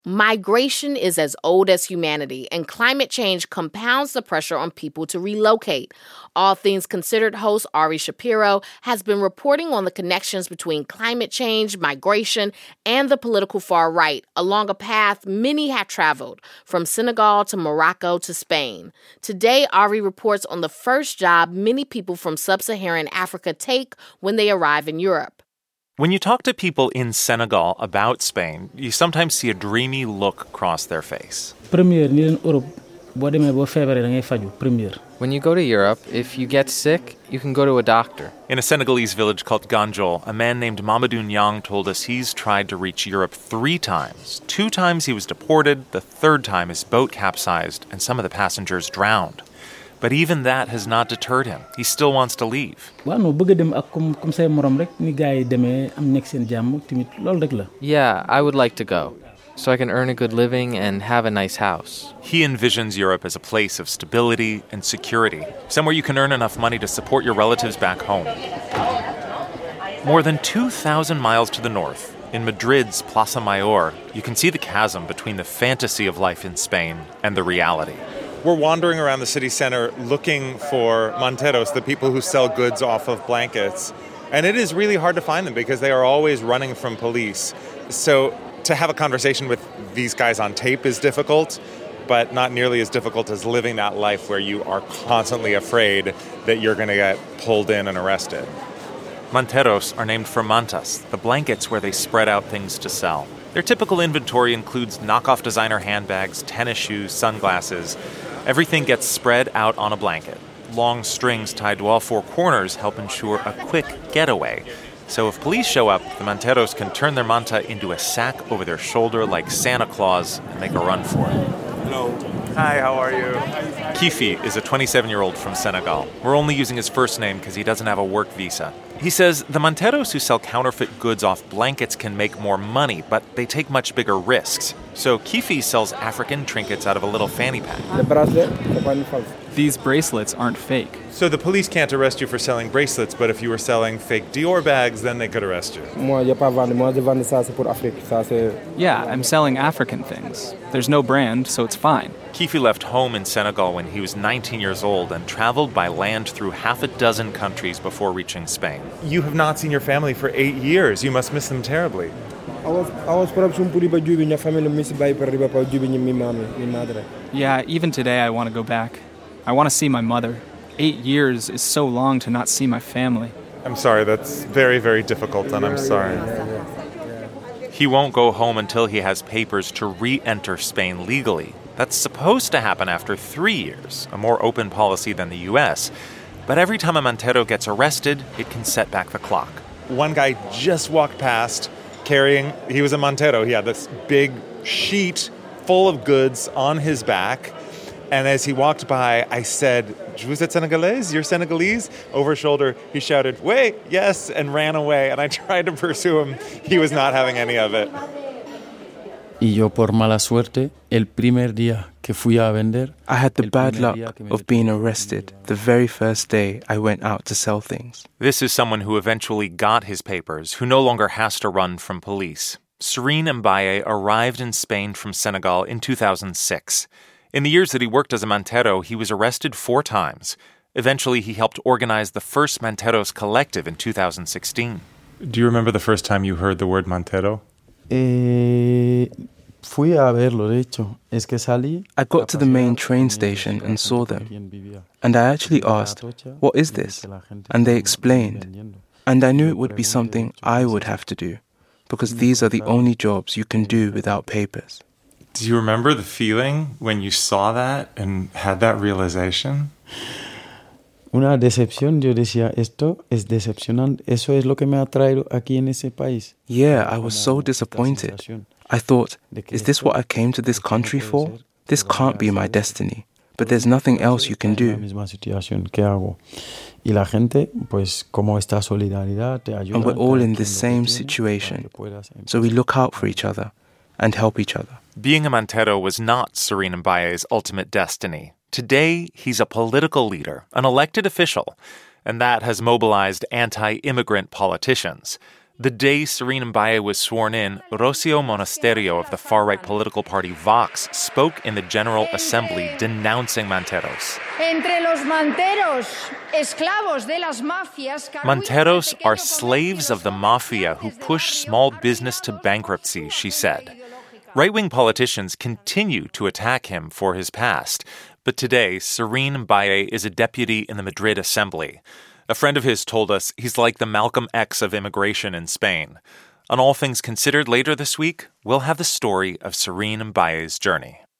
Migration is as old as humanity, and climate change compounds the pressure on people to relocate. All Things Considered host Ari Shapiro has been reporting on the connections between climate change, migration, and the political far right, along a path many have traveled, from Senegal to Morocco to Spain. Today, Ari reports on the first job many people from sub-Saharan Africa take when they arrive in Europe. When you talk to people in Senegal about Spain, you sometimes see a dreamy look cross their face. When you go to Europe, if you get sick, you can go to a doctor. In a Senegalese village called Ganjol, a man named Mamadou Niang told us he's tried to reach Europe 3 times. 2 times he was deported, the 3rd time his boat capsized, and some of the passengers drowned. But even that has not deterred him. He still wants to leave. Yeah, I would like to go, so I can earn a good living and have a nice house. He envisions Europe as a place of stability and security, somewhere you can earn enough money to support your relatives back home. More than 2,000 miles to the north, in Madrid's Plaza Mayor, you can see the chasm between the fantasy of life in Spain and the reality. We're wandering around the city center looking for manteros, the people who sell goods off of blankets. And it is really hard to find them because they are always running from police. So to have a conversation with these guys on tape is difficult, but not nearly as difficult as living that life where you are constantly afraid that you're going to get pulled in and arrested. Manteros are named for mantas, the blankets where they spread out things to sell. Their typical inventory includes knockoff designer handbags, tennis shoes, sunglasses. Everything gets spread out on a blanket. Long strings tied to all 4 corners help ensure a quick getaway. So if police show up, the manteros can turn their manta into a sack over their shoulder like Santa Claus and make a run for it. Hello. Hi, how are you? Kifi is a 27-year-old from Senegal. We're only using his first name because he doesn't have a work visa. He says the manteros who sell counterfeit goods off blankets can make more money, but they take much bigger risks. So Kifi sells African trinkets out of a little fanny pack. These bracelets aren't fake. So the police can't arrest you for selling bracelets, but if you were selling fake Dior bags, then they could arrest you. Yeah, I'm selling African things. There's no brand, so it's fine. Kifi left home in Senegal when he was 19 years old and traveled by land through 6 countries before reaching Spain. You have not seen your family for 8 years. You must miss them terribly. Yeah, even today I want to go back. I want to see my mother. 8 years is so long to not see my family. I'm sorry, that's very, very difficult, and I'm sorry. He won't go home until he has papers to re-enter Spain legally. That's supposed to happen after 3 years, a more open policy than the U.S., but every time a mantero gets arrested, it can set back the clock. One guy just walked past carrying, he was a mantero, he had this big sheet full of goods on his back, and as he walked by, I said, "Vous êtes Senegalese? You're Senegalese?" Over his shoulder, he shouted, "Wait, yes," and ran away, and I tried to pursue him. He was not having any of it. I had the bad luck of being arrested the very first day I went out to sell things. This is someone who eventually got his papers, who no longer has to run from police. Serene Mbaye arrived in Spain from Senegal in 2006. In the years that he worked as a mantero, he was arrested 4 times. Eventually, he helped organize the first Manteros collective in 2016. Do you remember the first time you heard the word mantero? I got to the main train station and saw them. And I actually asked, "What is this?" And they explained. And I knew it would be something I would have to do, because these are the only jobs you can do without papers. Do you remember the feeling when you saw that and had that realization? Una decepción, yo decía, esto es decepcionante. Eso es lo que me ha traído aquí en ese país. Yeah, I was so disappointed. I thought, is this what I came to this country for? This can't be my destiny. But there's nothing else you can do. And we're all in the same situation. So we look out for each other and help each other. Being a mantero was not Serene Mbaye's ultimate destiny. Today, he's a political leader, an elected official, and that has mobilized anti-immigrant politicians. The day Serene Mbaye was sworn in, Rocio Monasterio of the far-right political party Vox spoke in the General Assembly denouncing Manteros. Manteros are slaves of the mafia who push small business to bankruptcy, she said. Right-wing politicians continue to attack him for his past, but today Serene Mbaye is a deputy in the Madrid Assembly. A friend of his told us he's like the Malcolm X of immigration in Spain. On All Things Considered later this week, we'll have the story of Serene Mbaye's journey.